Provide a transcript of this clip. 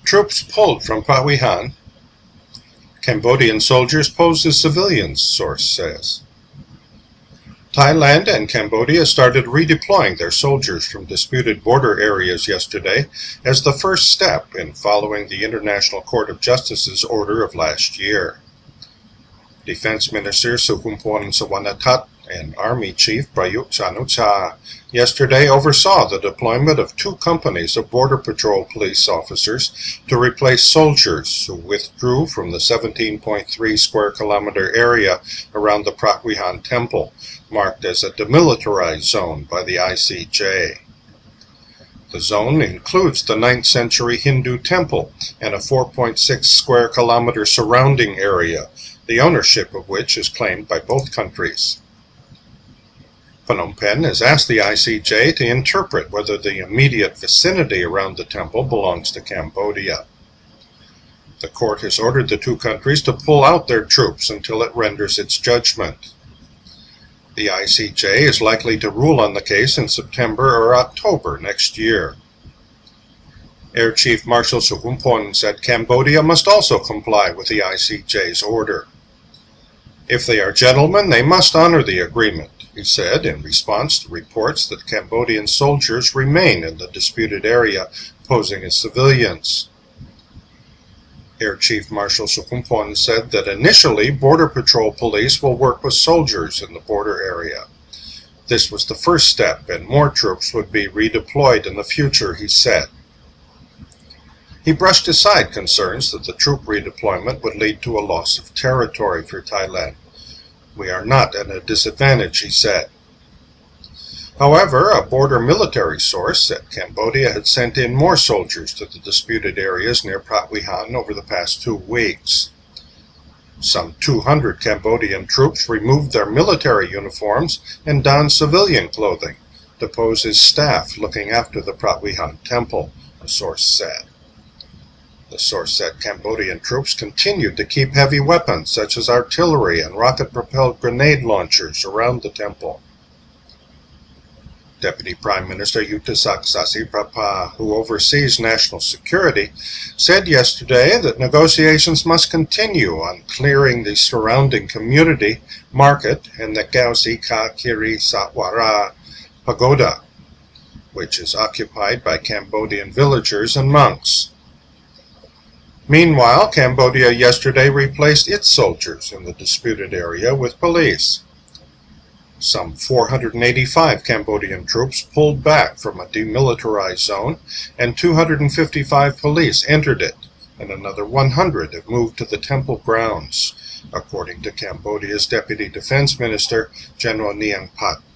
Troops pulled from Pawihan. Cambodian soldiers posed as civilians, source says. Thailand and Cambodia started redeploying their soldiers from disputed border areas yesterday as the first step in following the International Court of Justice's order of last year. Defense Minister Sukumpon Sawanatat and Army Chief Prayut Chan-o-cha yesterday oversaw the deployment of 2 companies of Border Patrol police officers to replace soldiers who withdrew from the 17.3 square kilometer area around the Prawihan Temple, marked as a demilitarized zone by the ICJ. The zone includes the 9th century Hindu temple and a 4.6 square kilometer surrounding area, the ownership of which is claimed by both countries. Phnom Penh has asked the ICJ to interpret whether the immediate vicinity around the temple belongs to Cambodia. The court has ordered the 2 countries to pull out their troops until it renders its judgment. The ICJ is likely to rule on the case in September or October next year. Air Chief Marshal Sukumpon said Cambodia must also comply with the ICJ's order. If they are gentlemen, they must honor the agreement, he said in response to reports that Cambodian soldiers remain in the disputed area, posing as civilians. Air Chief Marshal Sukumpon said that initially Border Patrol police will work with soldiers in the border area. This was the first step, and more troops would be redeployed in the future, he said. He brushed aside concerns that the troop redeployment would lead to a loss of territory for Thailand. We are not at a disadvantage, he said. However, a border military source said Cambodia had sent in more soldiers to the disputed areas near Prawihan over the past 2 weeks. Some 200 Cambodian troops removed their military uniforms and donned civilian clothing to pose as staff looking after the Prawihan temple, a source said. The source said Cambodian troops continued to keep heavy weapons such as artillery and rocket-propelled grenade launchers around the temple. Deputy Prime Minister Yutesak Sasiprapa, who oversees national security, said yesterday that negotiations must continue on clearing the surrounding community, market, and the Gausi Ka Kiri Satwara pagoda, which is occupied by Cambodian villagers and monks. Meanwhile, Cambodia yesterday replaced its soldiers in the disputed area with police. Some 485 Cambodian troops pulled back from a demilitarized zone, and 255 police entered it, and another 100 have moved to the temple grounds, according to Cambodia's Deputy Defense Minister, General Niang Pat.